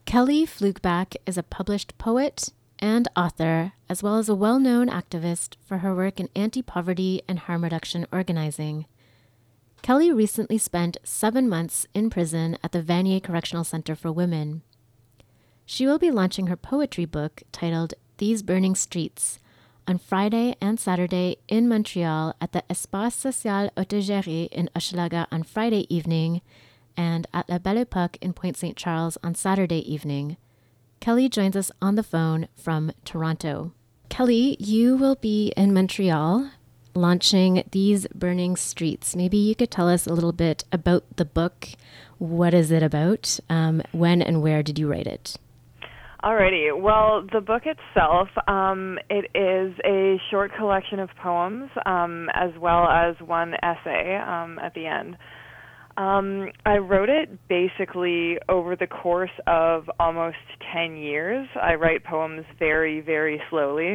Kelly Flugback is a published poet and author, as well as a well-known activist for her work in anti-poverty and harm reduction organizing. Kelly recently spent 7 months in prison at the Vanier Correctional Center for Women. She will be launching her poetry book titled These Burning Streets on Friday and Saturday in Montreal at the Espace Social Autogéré in Hochelaga on Friday evening and at La Belle Époque in Pointe St. Charles on Saturday evening. Kelly joins us on the phone from Toronto. Kelly, you will be in Montreal launching These Burning Streets. Maybe you could tell us a little bit about the book. What is it about? When and where did you write it? Alrighty. Well, the book itself, it is a short collection of poems, as well as one essay at the end. I wrote it basically over the course of almost 10 years. I write poems very, very slowly.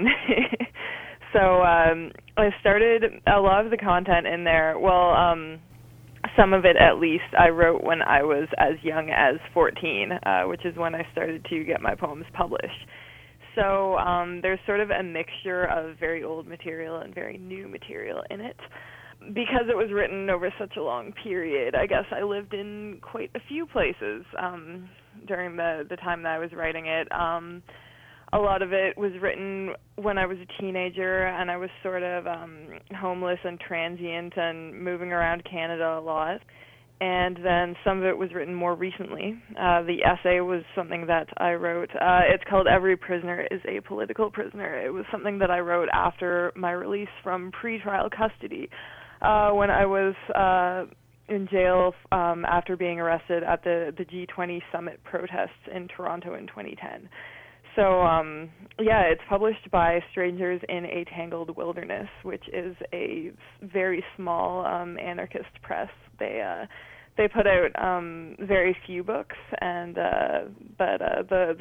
So I started a lot of the content in there. Well, some of it at least I wrote when I was as young as 14, which is when I started to get my poems published. So there's sort of a mixture of very old material and very new material in it. Because it was written over such a long period, I guess I lived in quite a few places during the time that I was writing it. A lot of it was written when I was a teenager, and I was sort of homeless and transient and moving around Canada a lot. And then some of it was written more recently. The essay was something that I wrote. It's called Every Prisoner is a Political Prisoner. It was something that I wrote after my release from pretrial custody. When I was in jail after being arrested at the G20 summit protests in Toronto in 2010. So, it's published by Strangers in a Tangled Wilderness, which is a very small anarchist press. They put out very few books, and but the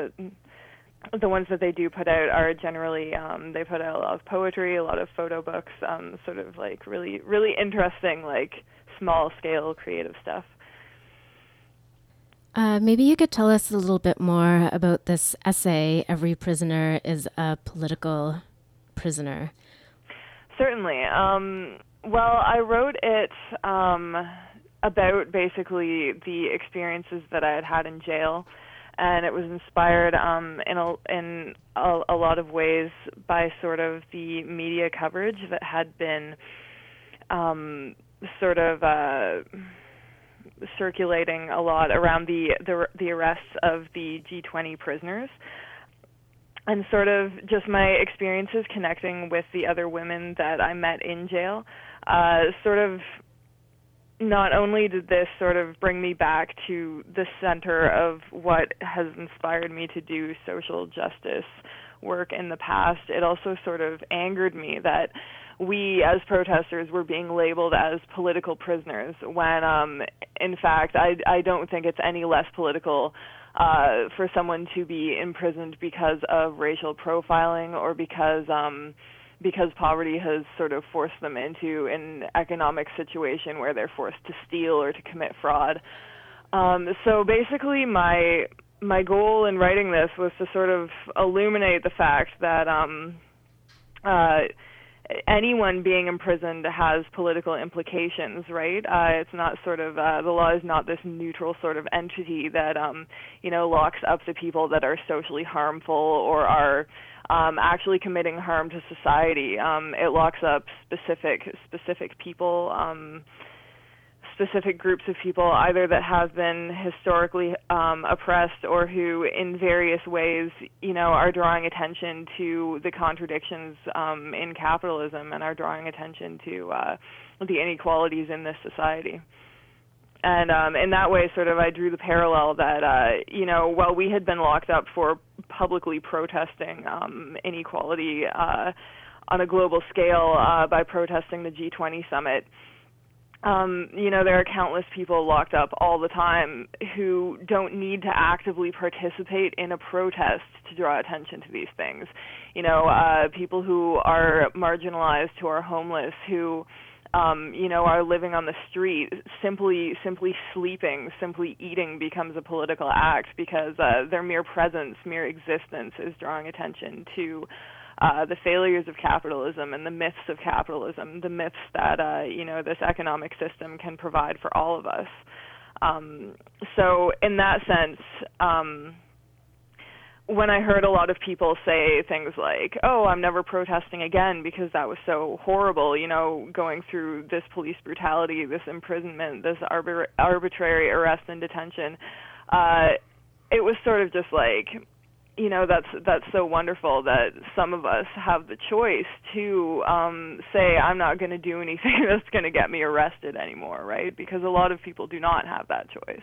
ones that they do put out are generally, they put out a lot of poetry, a lot of photo books, sort of like really, really interesting, like small-scale creative stuff. Maybe you could tell us a little bit more about this essay, Every Prisoner is a Political Prisoner. Certainly. Well, I wrote it about basically the experiences that I had in jail. And it was inspired in a lot of ways by sort of the media coverage that had been sort of circulating a lot around the arrests of the G20 prisoners, and sort of just my experiences connecting with the other women that I met in jail. Sort of not only did this sort of bring me back to the center of what has inspired me to do social justice work in the past, it also sort of angered me that we as protesters were being labeled as political prisoners when, in fact, I don't think it's any less political for someone to be imprisoned because of racial profiling or because poverty has sort of forced them into an economic situation where they're forced to steal or to commit fraud. So basically my goal in writing this was to sort of illuminate the fact that anyone being imprisoned has political implications, right? It's not sort of, the law is not this neutral sort of entity that, locks up the people that are socially harmful or are actually committing harm to society. It locks up specific people, specific groups of people, either that have been historically oppressed or who in various ways, are drawing attention to the contradictions in capitalism and are drawing attention to the inequalities in this society. And in that way, sort of, I drew the parallel that, while we had been locked up for publicly protesting inequality on a global scale by protesting the G20 summit, there are countless people locked up all the time who don't need to actively participate in a protest to draw attention to these things. People who are marginalized, who are homeless, who are living on the street, simply sleeping, simply eating becomes a political act because their mere presence, mere existence is drawing attention to the failures of capitalism and the myths of capitalism, the myths that this economic system can provide for all of us. So in that sense, when I heard a lot of people say things like, "Oh, I'm never protesting again because that was so horrible," going through this police brutality, this imprisonment, this arbitrary arrest and detention, it was sort of just like, that's so wonderful that some of us have the choice to say, I'm not going to do anything that's going to get me arrested anymore, right? Because a lot of people do not have that choice.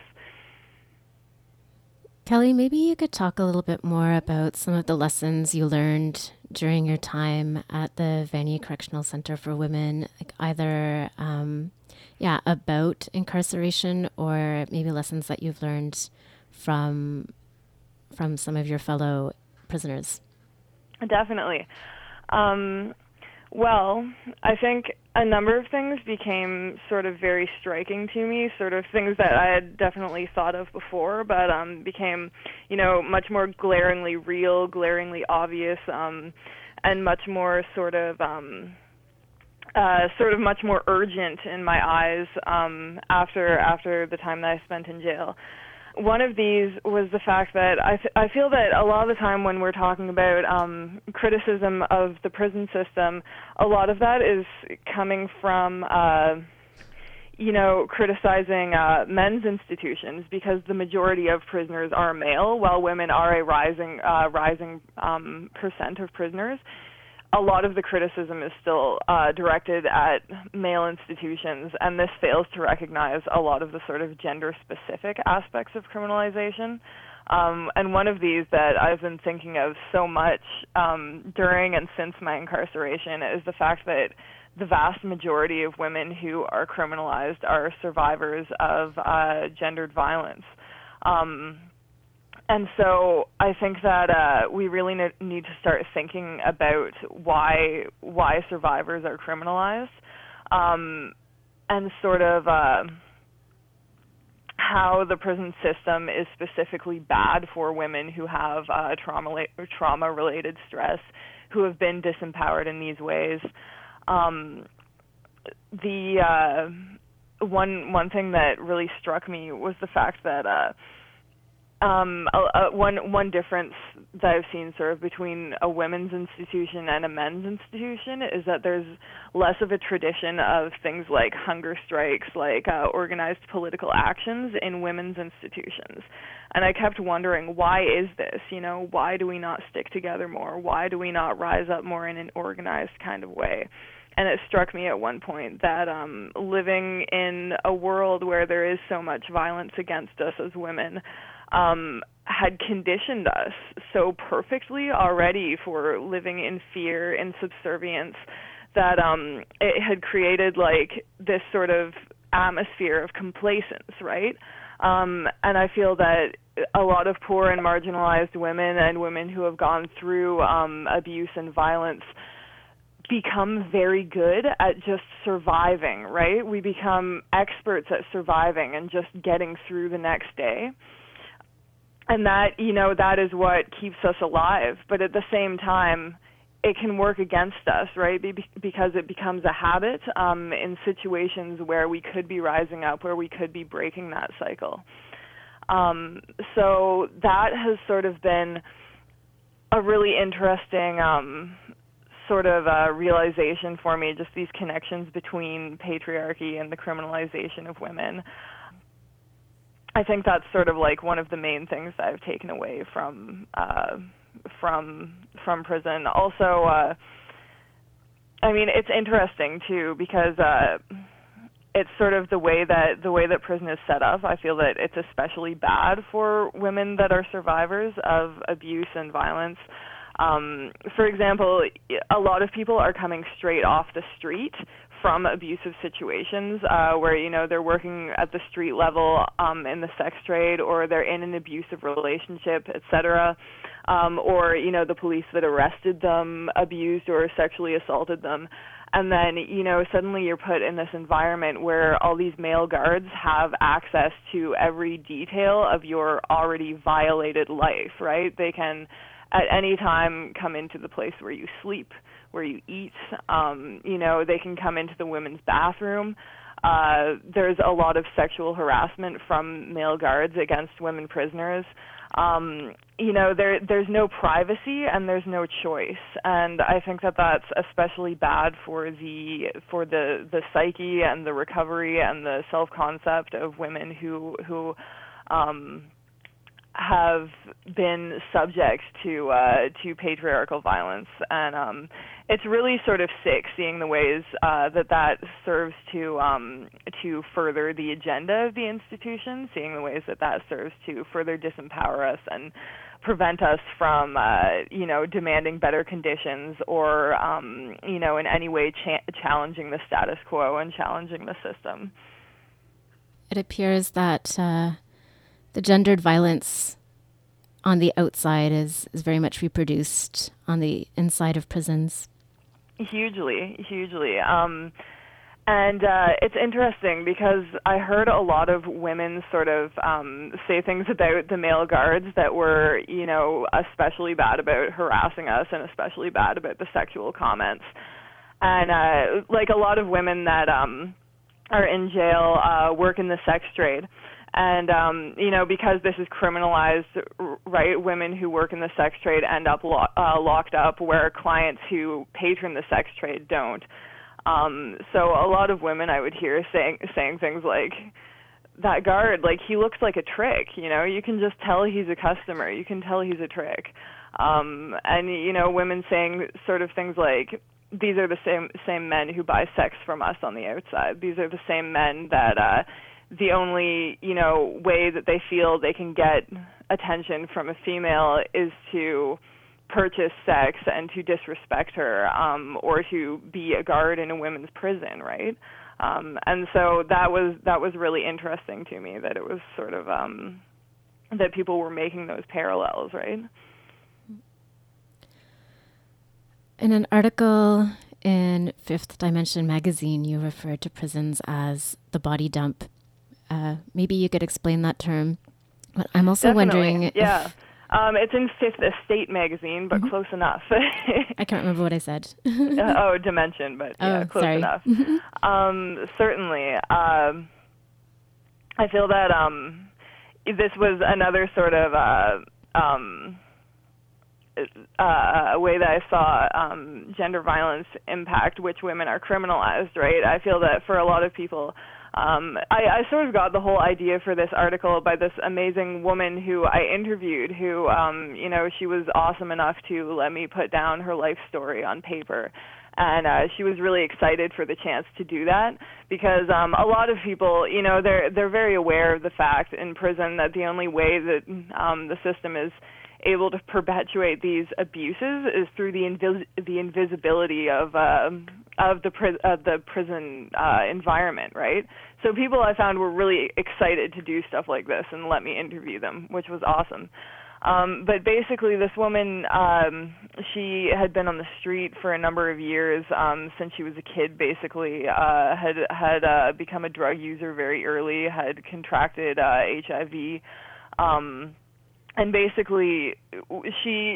Kelly, maybe you could talk a little bit more about some of the lessons you learned during your time at the Vanier Correctional Center for Women, like either about incarceration or maybe lessons that you've learned from some of your fellow prisoners. Definitely. Well, I think a number of things became sort of very striking to me, sort of things that I had definitely thought of before, but became, much more glaringly real, glaringly obvious, and much more sort of much more urgent in my eyes after the time that I spent in jail. One of these was the fact that I feel that a lot of the time when we're talking about criticism of the prison system, a lot of that is coming from, criticizing men's institutions, because the majority of prisoners are male, while women are a rising percent of prisoners. A lot of the criticism is still directed at male institutions, and this fails to recognize a lot of the sort of gender-specific aspects of criminalization. And one of these that I've been thinking of so much during and since my incarceration is the fact that the vast majority of women who are criminalized are survivors of gendered violence. And so I think that we really need to start thinking about why survivors are criminalized, and sort of how the prison system is specifically bad for women who have trauma-related stress, who have been disempowered in these ways. One thing that really struck me was the fact that one difference that I've seen sort of between a women's institution and a men's institution is that there's less of a tradition of things like hunger strikes, like organized political actions in women's institutions. And I kept wondering, why is this? Why do we not stick together more? Why do we not rise up more in an organized kind of way? And it struck me at one point that living in a world where there is so much violence against us as women had conditioned us so perfectly already for living in fear and subservience that it had created like this sort of atmosphere of complacence, right? And I feel that a lot of poor and marginalized women and women who have gone through abuse and violence become very good at just surviving, right? We become experts at surviving and just getting through the next day. And that, that is what keeps us alive. But at the same time, it can work against us, right? Because it becomes a habit in situations where we could be rising up, where we could be breaking that cycle. So that has sort of been a really interesting sort of realization for me, just these connections between patriarchy and the criminalization of women. I think that's sort of like one of the main things that I've taken away from prison. Also, it's interesting too, because it's sort of the way that prison is set up. I feel that it's especially bad for women that are survivors of abuse and violence. For example, a lot of people are coming straight off the street from abusive situations where, they're working at the street level in the sex trade, or they're in an abusive relationship, etc., or, the police that arrested them abused or sexually assaulted them. And then, suddenly you're put in this environment where all these male guards have access to every detail of your already violated life, right? They can at any time come into the place where you sleep, where you eat. They can come into the women's bathroom. There's a lot of sexual harassment from male guards against women prisoners. There's no privacy and there's no choice, and I think that that's especially bad for the psyche and the recovery and the self-concept of women who have been subject to patriarchal violence, and it's really sort of sick seeing the ways that serves to further the agenda of the institution, seeing the ways that serves to further disempower us and prevent us from demanding better conditions or in any way challenging the status quo and challenging the system. It appears that the gendered violence on the outside is very much reproduced on the inside of prisons. Hugely. And it's interesting because I heard a lot of women sort of say things about the male guards that were, especially bad about harassing us and especially bad about the sexual comments. And like a lot of women that are in jail work in the sex trade. And, because this is criminalized, right, women who work in the sex trade end up locked up where clients who patron the sex trade don't. So a lot of women I would hear saying things like, that guard, like, he looks like a trick, you can just tell he's a customer, you can tell he's a trick. And, women saying sort of things like, these are the same men who buy sex from us on the outside. These are the same men that, the only, way that they feel they can get attention from a female is to purchase sex and to disrespect her, or to be a guard in a women's prison, right? And so that was really interesting to me, that it was sort of that people were making those parallels, right? In an article in Fifth Dimension magazine, you referred to prisons as the body dump. Maybe you could explain that term. But I'm also Definitely. wondering... Yeah. It's in Fifth Estate magazine, but close enough. I can't remember what I said. Dimension, but yeah, close sorry. enough. Certainly. I feel that this was another sort of a way that I saw gender violence impact which women are criminalized, right? I feel that for a lot of people... I sort of got the whole idea for this article by this amazing woman who I interviewed who, she was awesome enough to let me put down her life story on paper. And she was really excited for the chance to do that because a lot of people, they're very aware of the fact in prison that the only way that the system is able to perpetuate these abuses is through the invisibility of the prison environment, right? So people I found were really excited to do stuff like this and let me interview them, which was awesome. But basically, this woman, she had been on the street for a number of years since she was a kid. Basically, had become a drug user very early, had contracted HIV. And basically, she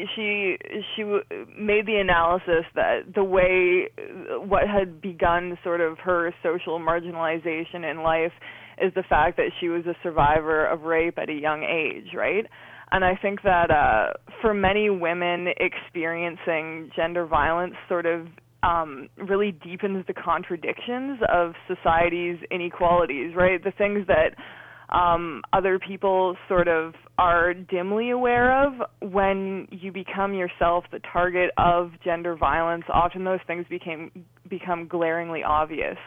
made the analysis that the way what had begun sort of her social marginalization in life is the fact that she was a survivor of rape at a young age, right? And I think that for many women, experiencing gender violence sort of really deepens the contradictions of society's inequalities, right? The things that other people sort of are dimly aware of. When you become yourself the target of gender violence, often those things become glaringly obvious.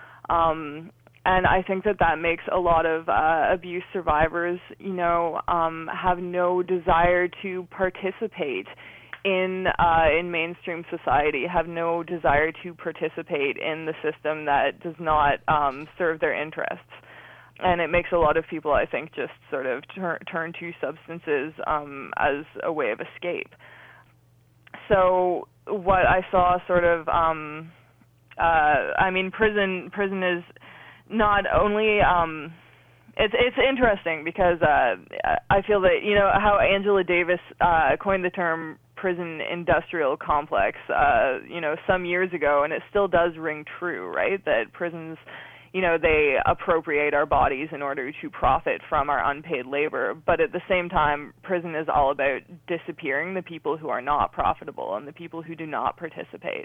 And I think that makes a lot of abuse survivors, have no desire to participate in mainstream society, have no desire to participate in the system that does not serve their interests. And it makes a lot of people, I think, just sort of turn to substances as a way of escape. So what I saw sort of I mean, prison is not only it's interesting because I feel that, you know, how Angela Davis coined the term prison industrial complex, you know, some years ago, and it still does ring true, right? That prisons, you know, they appropriate our bodies in order to profit from our unpaid labor, but at the same time, prison is all about disappearing the people who are not profitable and the people who do not participate.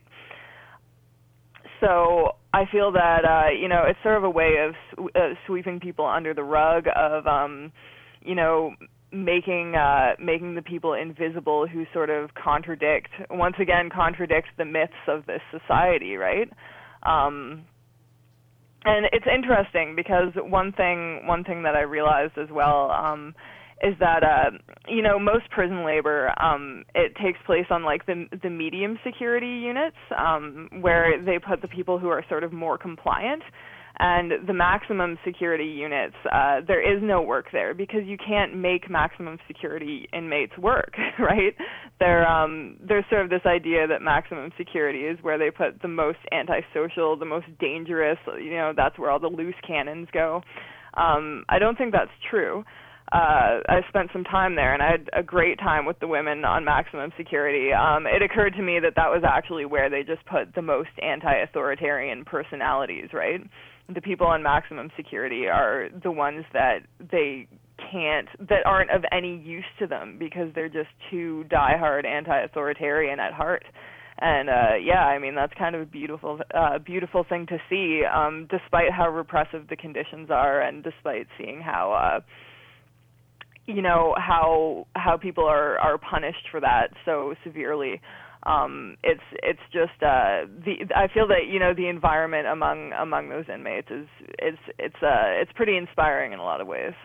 So I feel that, you know, it's sort of a way of sweeping people under the rug, of, you know, making the people invisible who sort of contradict the myths of this society, right? And it's interesting because one thing that I realized as well is that you know, most prison labor, it takes place on like the medium security units, where they put the people who are sort of more compliant, and the maximum security units, there is no work there because you can't make maximum security inmates work, right? There's sort of this idea that maximum security is where they put the most antisocial, the most dangerous, you know, that's where all the loose cannons go. I don't think that's true. I spent some time there, and I had a great time with the women on maximum security. It occurred to me that was actually where they just put the most anti-authoritarian personalities, right? The people on maximum security are the ones that that aren't of any use to them because they're just too diehard anti-authoritarian at heart. And yeah, I mean, that's kind of a beautiful thing to see, despite how repressive the conditions are, and despite seeing how you know, how people are punished for that so severely. It's just I feel that, you know, the environment among those inmates it's pretty inspiring in a lot of ways.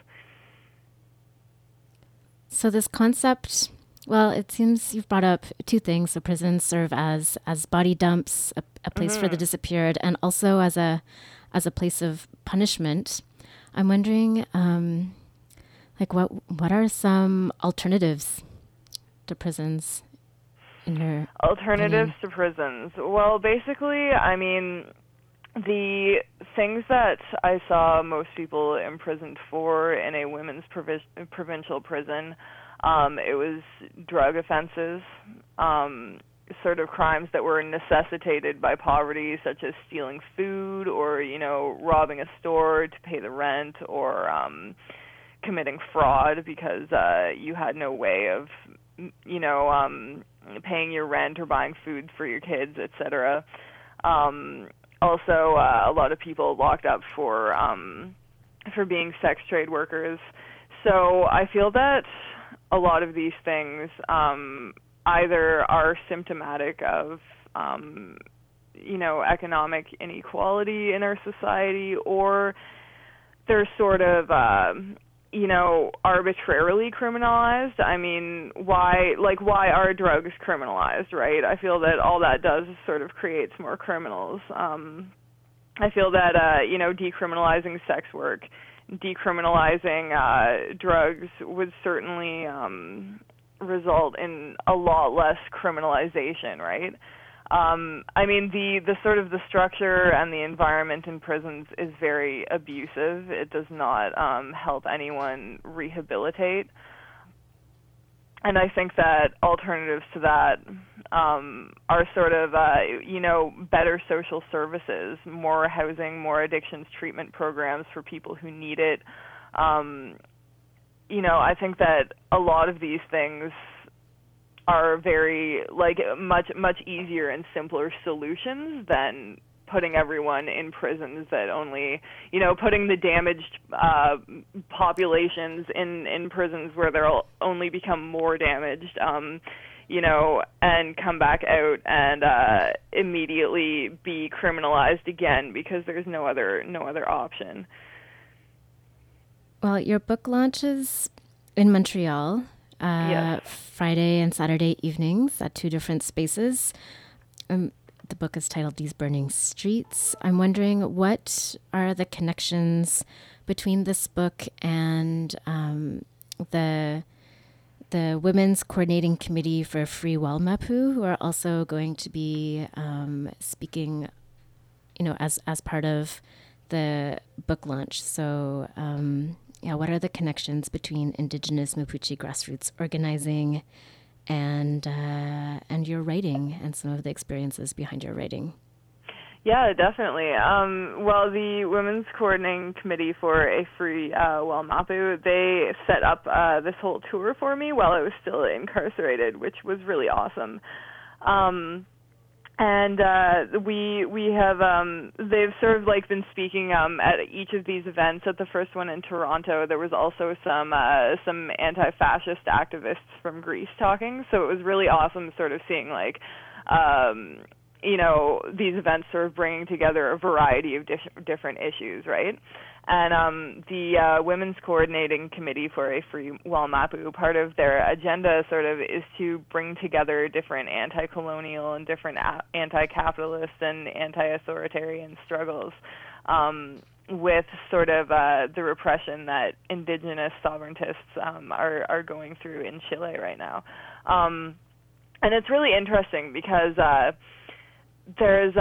So this concept, well, it seems you've brought up two things. So prisons serve as body dumps, a place for the disappeared, and also as a place of punishment. I'm wondering, like, what are some alternatives to prisons in your alternatives opinion? to prisons? Well, basically, I mean, the things that I saw most people imprisoned for in a women's provincial prison, it was drug offenses, sort of crimes that were necessitated by poverty, such as stealing food or, you know, robbing a store to pay the rent, or committing fraud because you had no way of, you know, paying your rent or buying food for your kids, etc. Also, a lot of people locked up for being sex trade workers. So I feel that a lot of these things either are symptomatic of, you know, economic inequality in our society, or they're sort of you know, arbitrarily criminalized. I mean, why are drugs criminalized, right? I feel that all that does is sort of creates more criminals. I feel that, you know, decriminalizing sex work, decriminalizing drugs would certainly result in a lot less criminalization, right? I mean, the sort of the structure and the environment in prisons is very abusive. It does not help anyone rehabilitate. And I think that alternatives to that are sort of, you know, better social services, more housing, more addictions treatment programs for people who need it. You know, I think that a lot of these things are very, like, much easier and simpler solutions than putting everyone in prisons that only, you know, putting the damaged populations in prisons where they'll only become more damaged, you know, and come back out and immediately be criminalized again because there's no other option. Well, your book launches in Montreal. Yes. Friday and Saturday evenings at two different spaces. The book is titled These Burning Streets. I'm wondering, what are the connections between this book and the Women's Coordinating Committee for Free Well Mapu, who are also going to be speaking as part of the book launch. So, what are the connections between Indigenous Mapuche grassroots organizing and your writing and some of the experiences behind your writing? Yeah, definitely. Well, the Women's Coordinating Committee for a Free Wellmapu, they set up this whole tour for me while I was still incarcerated, which was really awesome. And we have they've sort of like been speaking at each of these events. At the first one in Toronto, there was also some anti-fascist activists from Greece talking. So it was really awesome, sort of seeing like these events sort of bringing together a variety of different issues, right? And the Women's Coordinating Committee for a Free Wellmapu, part of their agenda sort of is to bring together different anti-colonial and different anti-capitalist and anti-authoritarian struggles with sort of the repression that indigenous sovereigntists are going through in Chile right now. And it's really interesting because there's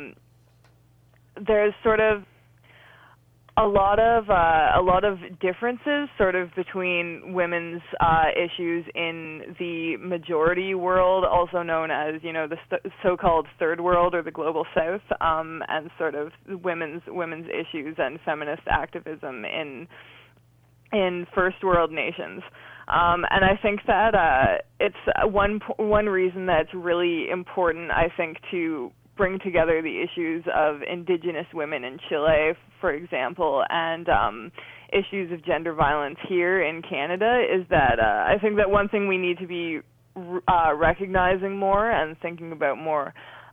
sort of a lot of differences sort of between women's issues in the majority world, also known as the so-called third world or the global south, and sort of women's issues and feminist activism in first world nations. And I think that it's one reason that's really important, I think, to bring together the issues of indigenous women in Chile, for example, and issues of gender violence here in Canada is that I think that one thing we need to be recognizing more and thinking about more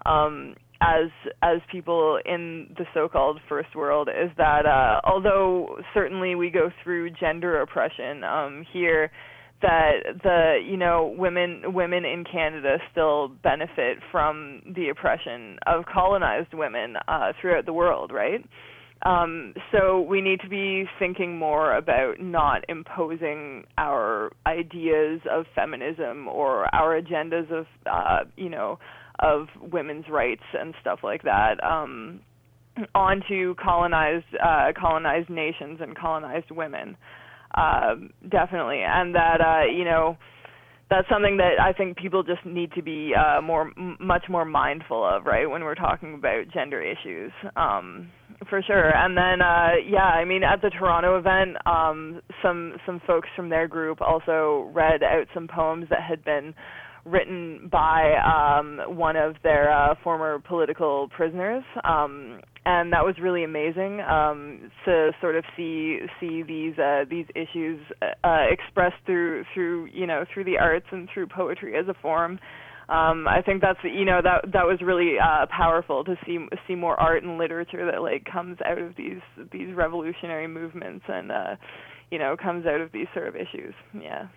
as people in the so-called first world is that although certainly we go through gender oppression here, that the women in Canada still benefit from the oppression of colonized women throughout the world, right? So we need to be thinking more about not imposing our ideas of feminism or our agendas of of women's rights and stuff like that onto colonized nations and colonized women. Definitely, and that that's something that I think people just need to be much more mindful of, right, when we're talking about gender issues, for sure. And then at the Toronto event, some folks from their group also read out some poems that had been written by one of their former political prisoners. And that was really amazing to sort of see these issues expressed through the arts and through poetry as a form. I think that's that was really powerful to see more art and literature that like comes out of these revolutionary movements and comes out of these sort of issues. Yeah.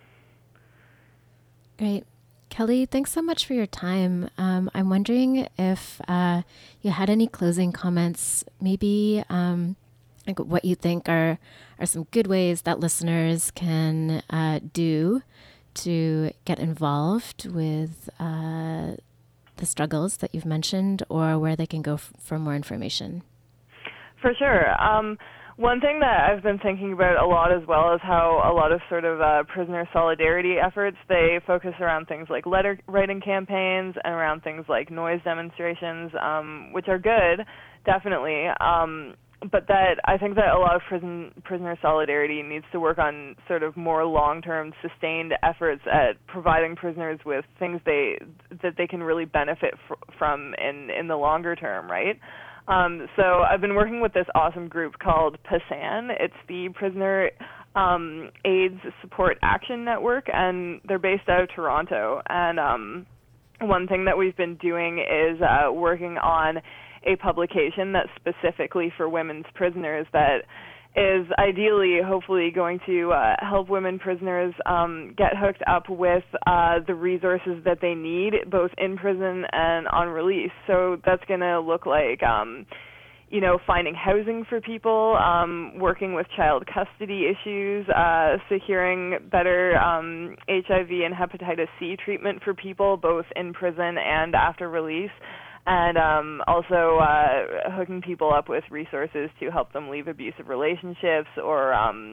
Great. Kelly, thanks so much for your time. I'm wondering if you had any closing comments, maybe like what you think are some good ways that listeners can do to get involved with the struggles that you've mentioned, or where they can go for more information. For sure. One thing that I've been thinking about a lot as well is how a lot of sort of prisoner solidarity efforts, they focus around things like letter writing campaigns and around things like noise demonstrations, which are good, definitely. But that I think that a lot of prisoner solidarity needs to work on sort of more long-term sustained efforts at providing prisoners with things that they can really benefit from in the longer term, right? So I've been working with this awesome group called PASAN. It's the Prisoner AIDS Support Action Network, and they're based out of Toronto. And one thing that we've been doing is working on a publication that's specifically for women's prisoners that is ideally, hopefully, going to help women prisoners get hooked up with the resources that they need, both in prison and on release. So that's going to look like, finding housing for people, working with child custody issues, securing better HIV and hepatitis C treatment for people, both in prison and after release, and also hooking people up with resources to help them leave abusive relationships, or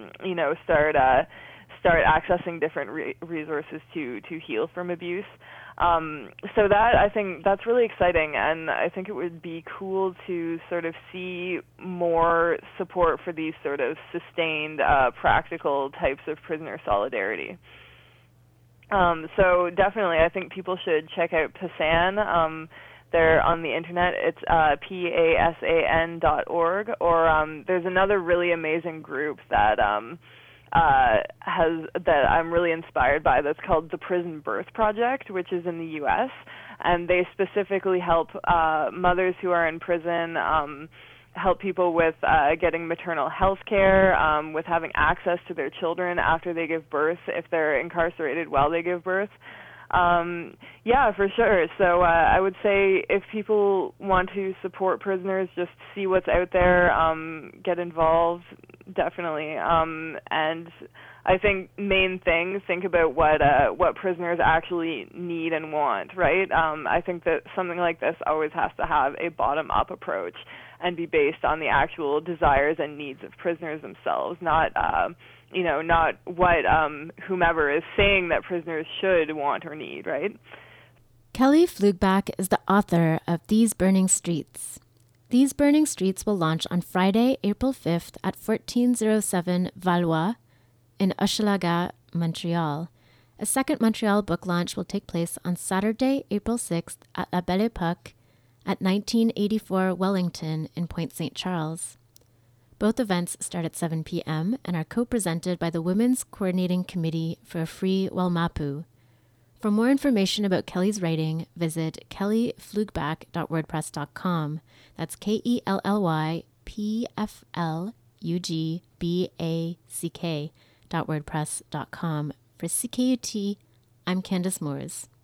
start accessing different resources to heal from abuse. So that, I think that's really exciting, and I think it would be cool to sort of see more support for these sort of sustained, practical types of prisoner solidarity. So definitely, I think people should check out PASAN. They're on the internet. It's PASAN.org, or there's another really amazing group that that I'm really inspired by, that's called the Prison Birth Project, which is in the U.S., and they specifically help mothers who are in prison, help people with getting maternal health care, with having access to their children after they give birth, if they're incarcerated while they give birth. Yeah, for sure. So I would say if people want to support prisoners, just see what's out there, get involved, definitely. And I think main thing, think about what prisoners actually need and want, right? I think that something like this always has to have a bottom-up approach and be based on the actual desires and needs of prisoners themselves, not not what whomever is saying that prisoners should want or need, right? Kelly Pflugbach is the author of These Burning Streets. These Burning Streets will launch on Friday, April 5th at 1407 Valois in Hochelaga, Montreal. A second Montreal book launch will take place on Saturday, April 6th at La Belle Époque at 1984 Wellington in Point St. Charles. Both events start at 7 p.m. and are co-presented by the Women's Coordinating Committee for a Free Wellmapu. For more information about Kelly's writing, visit kellypflugbach.wordpress.com. That's KELLYPFLUGBACK.wordpress.com. For CKUT, I'm Candace Moores.